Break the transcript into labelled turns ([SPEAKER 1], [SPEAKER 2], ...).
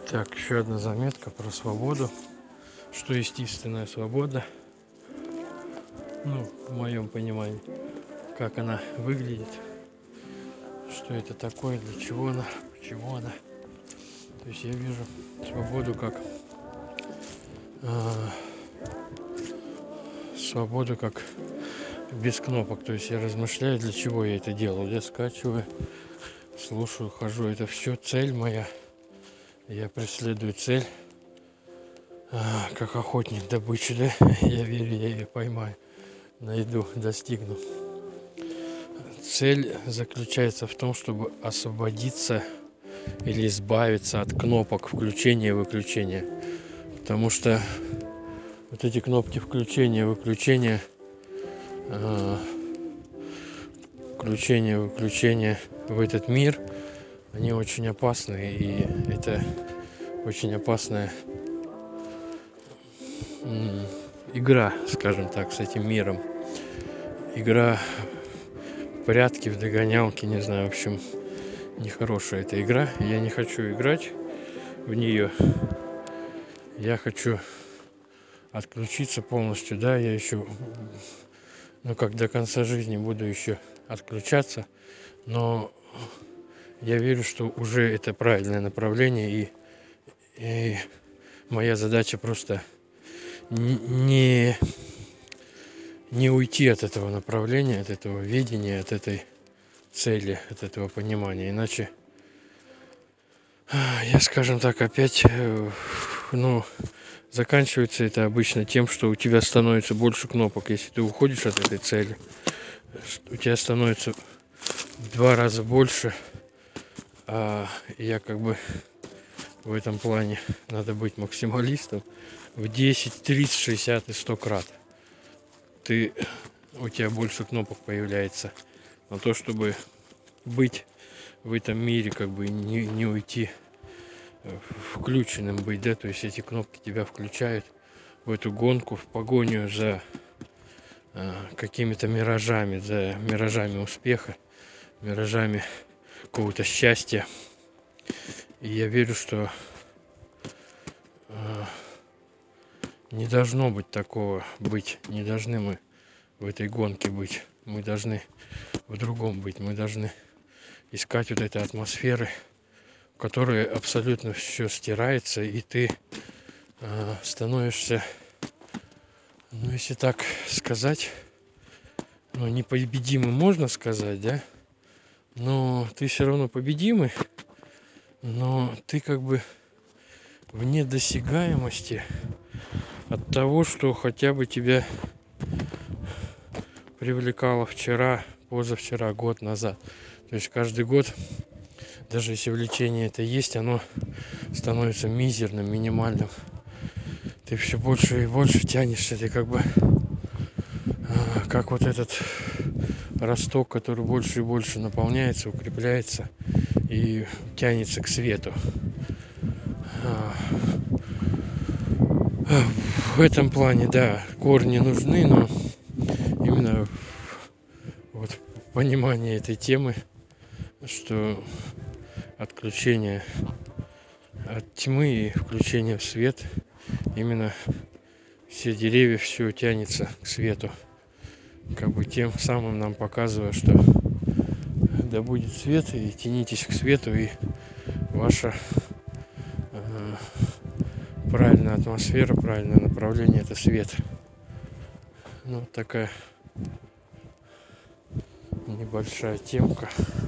[SPEAKER 1] Так, еще одна заметка про свободу. Что есть истинная свобода? Ну, в моем понимании, как она выглядит, что это такое, для чего она, почему она. То есть я вижу свободу как свободу как без кнопок. То есть я размышляю, для чего я это делаю. Я скачиваю, слушаю, хожу. Это все цель моя. Я преследую цель. Как охотник добычи, да? Я верю, я ее поймаю, найду, достигну. Цель заключается в том, чтобы освободиться или избавиться от кнопок включения и выключения. Потому что вот эти кнопки включения, выключения в этот мир, они очень опасны. И это очень опасная игра, скажем так, с этим миром. Игра в прятки, в догонялки, не знаю, в общем, нехорошая эта игра. Я не хочу играть в нее. Я хочу отключиться полностью, да, я еще, как до конца жизни буду еще отключаться, но я верю, что уже это правильное направление, и моя задача просто не уйти от этого направления, от этого видения, от этой цели, от этого понимания. Иначе я, скажем так, опять, заканчивается это обычно тем, что у тебя становится больше кнопок. Если ты уходишь от этой цели, у тебя становится в 2 раза больше. Я в этом плане надо быть максималистом в 10, 30, 60 и 100 крат. У тебя больше кнопок появляется на то, чтобы быть в этом мире, не уйти включенным быть, да, то есть эти кнопки тебя включают в эту гонку, в погоню за какими-то миражами, за миражами успеха, миражами какого-то счастья. И я верю, что не должно быть такого быть, не должны мы в этой гонке быть, мы должны в другом быть, мы должны искать вот этой атмосферы, в которой абсолютно все стирается, и ты становишься, если так сказать, непобедимым, можно сказать, да, но ты все равно победимый, но ты вне досягаемости от того, что хотя бы тебя привлекало вчера, позавчера, год назад. То есть каждый год, даже если влечение это есть, оно становится мизерным, минимальным. Ты все больше и больше тянешься, ты как вот этот росток, который больше и больше наполняется, укрепляется и тянется к свету. В этом плане, да, корни нужны, но именно вот понимание этой темы, что отключение от тьмы и включение в свет, именно все деревья, все тянется к свету, тем самым нам показывая, что да будет свет, и тянитесь к свету, и ваша правильная атмосфера, правильное направление — это свет. Такая небольшая темка.